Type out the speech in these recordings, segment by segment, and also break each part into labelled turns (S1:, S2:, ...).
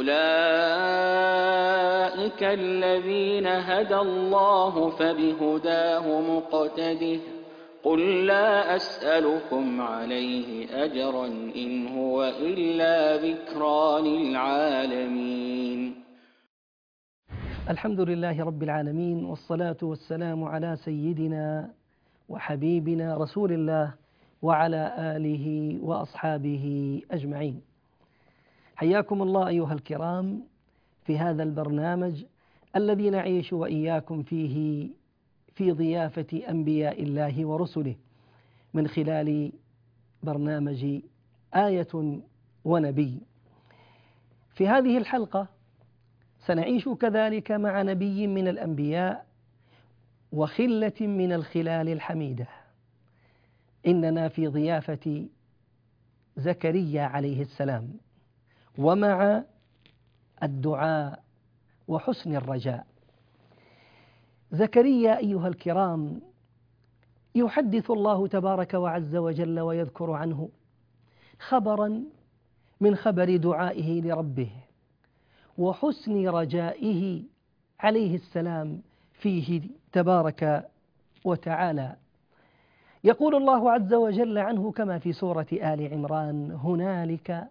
S1: أولئك الذين هدى الله فبهداه مقتده قل لا أسألكم عليه أجرا إن هو إلا ذكرى للعالمين.
S2: الحمد لله رب العالمين، والصلاة والسلام على سيدنا وحبيبنا رسول الله وعلى آله وأصحابه أجمعين. حياكم الله أيها الكرام في هذا البرنامج الذي نعيش وإياكم فيه في ضيافة أنبياء الله ورسله من خلال برنامج آية ونبي. في هذه الحلقة سنعيش كذلك مع نبي من الأنبياء وخلة من الخلال الحميدة. إننا في ضيافة زكريا عليه السلام، ومع الدعاء وحسن الرجاء. زكريا أيها الكرام يحدث الله تبارك وعز وجل ويذكر عنه خبرا من خبر دعائه لربه وحسن رجائه عليه السلام فيه تبارك وتعالى. يقول الله عز وجل عنه كما في سورة آل عمران: هنالك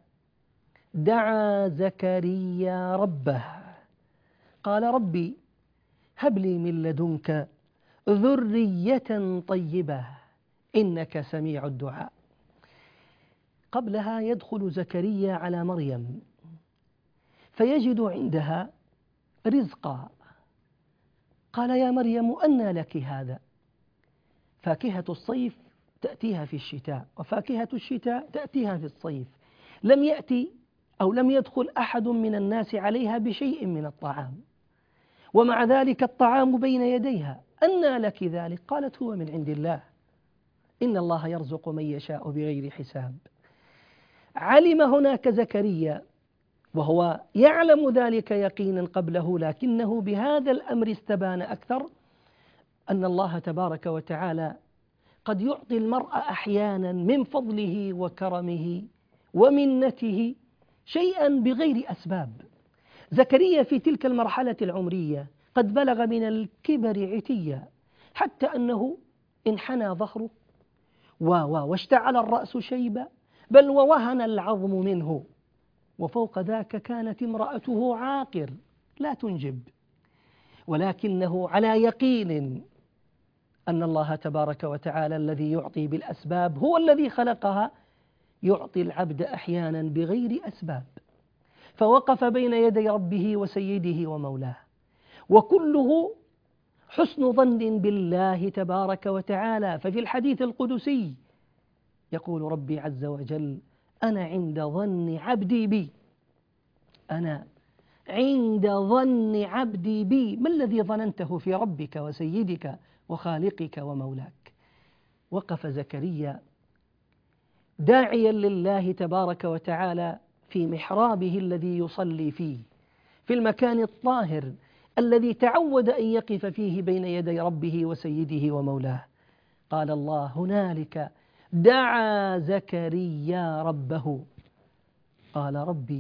S2: دعا زكريا ربه قال ربي هب لي من لدنك ذرية طيبة إنك سميع الدعاء. قبلها يدخل زكريا على مريم فيجد عندها رزقا. قال يا مريم أنى لك هذا؟ فاكهة الصيف تأتيها في الشتاء، وفاكهة الشتاء تأتيها في الصيف. لم يأتي أو لم يدخل أحد من الناس عليها بشيء من الطعام، ومع ذلك الطعام بين يديها. أنى لك ذلك؟ قالت هو من عند الله، إن الله يرزق من يشاء بغير حساب. علم هناك زكريا وهو يعلم ذلك يقينا قبله، لكنه بهذا الأمر استبان أكثر أن الله تبارك وتعالى قد يعطي المرء أحيانا من فضله وكرمه ومنته شيئا بغير أسباب. زكريا في تلك المرحلة العمرية قد بلغ من الكبر عتيا، حتى أنه انحنى ظهره واشتعل الرأس شيبا، بل ووهن العظم منه. وفوق ذاك كانت امرأته عاقر لا تنجب، ولكنه على يقين أن الله تبارك وتعالى الذي يعطي بالأسباب هو الذي خلقها، يعطي العبد أحيانا بغير أسباب. فوقف بين يدي ربه وسيده ومولاه، وكله حسن ظن بالله تبارك وتعالى. ففي الحديث القدسي يقول ربي عز وجل: أنا عند ظن عبدي بي، أنا عند ظن عبدي بي. ما الذي ظننته في ربك وسيدك وخالقك ومولاك؟ وقف زكريا داعيا لله تبارك وتعالى في محرابه الذي يصلي فيه، في المكان الطاهر الذي تعود أن يقف فيه بين يدي ربه وسيده ومولاه. قال الله: هنالك دعا زكريا ربه قال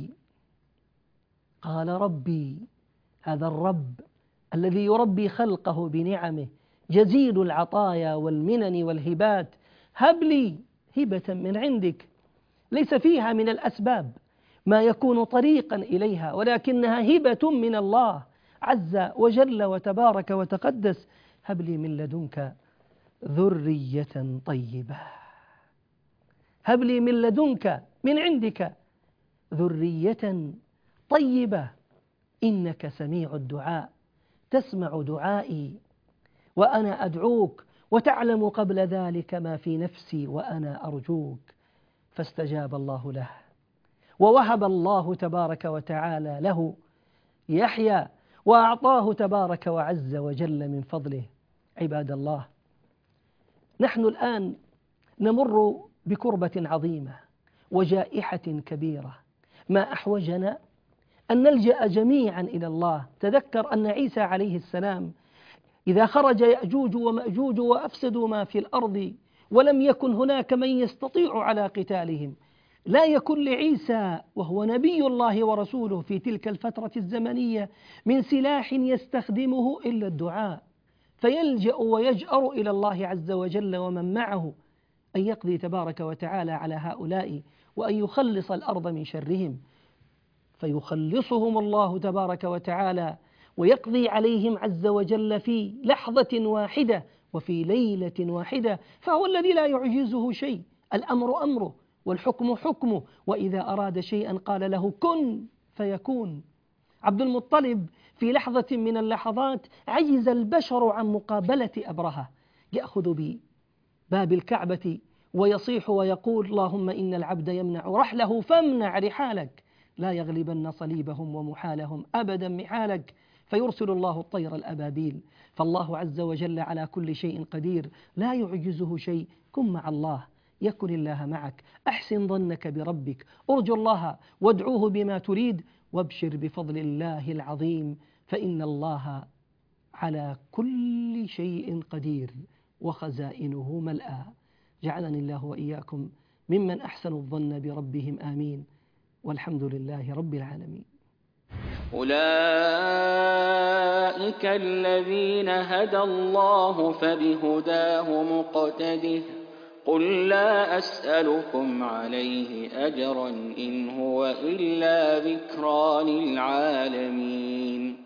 S2: ربي. هذا الرب الذي يربي خلقه بنعمه جزيل العطايا والمنن والهبات، هب لي هبة من عندك ليس فيها من الأسباب ما يكون طريقا إليها، ولكنها هبة من الله عز وجل وتبارك وتقدس. هب لي من لدنك ذرية طيبة، هب لي من لدنك من عندك ذرية طيبة إنك سميع الدعاء، تسمع دعائي وأنا أدعوك، وتعلم قبل ذلك ما في نفسي وأنا أرجوك. فاستجاب الله له، ووهب الله تبارك وتعالى له يحيى، وأعطاه تبارك وعز وجل من فضله. عباد الله، نحن الآن نمر بكربة عظيمة وجائحة كبيرة، ما أحوجنا أن نلجأ جميعا إلى الله. تذكر أن عيسى عليه السلام إذا خرج يأجوج ومأجوج وأفسدوا ما في الأرض ولم يكن هناك من يستطيع على قتالهم، لا يكن لعيسى وهو نبي الله ورسوله في تلك الفترة الزمنية من سلاح يستخدمه إلا الدعاء، فيلجأ ويجأر إلى الله عز وجل ومن معه أن يقضي تبارك وتعالى على هؤلاء وأن يخلص الأرض من شرهم، فيخلصهم الله تبارك وتعالى ويقضي عليهم عز وجل في لحظة واحدة وفي ليلة واحدة، فهو الذي لا يعجزه شيء، الأمر أمره والحكم حكمه، وإذا أراد شيئا قال له كن فيكون. عبد المطلب في لحظة من اللحظات عجز البشر عن مقابلة أبرهة، يأخذ بباب الكعبة ويصيح ويقول اللهم إن العبد يمنع رحله فامنع رحالك، لا يغلبن صليبهم ومحالهم أبدا محالك، فيرسل الله الطير الأبابيل. فالله عز وجل على كل شيء قدير، لا يعجزه شيء. كن مع الله يكن الله معك، أحسن ظنك بربك، أرجو الله وادعوه بما تريد، وابشر بفضل الله العظيم، فإن الله على كل شيء قدير وخزائنه ملأى. جعلني الله وإياكم ممن أحسنوا الظن بربهم، آمين، والحمد لله رب العالمين.
S1: أولئك الذين هدى الله فبهداه مقتده قل لا أسألكم عليه أجرا إن هو إلا ذكرى للعالمين.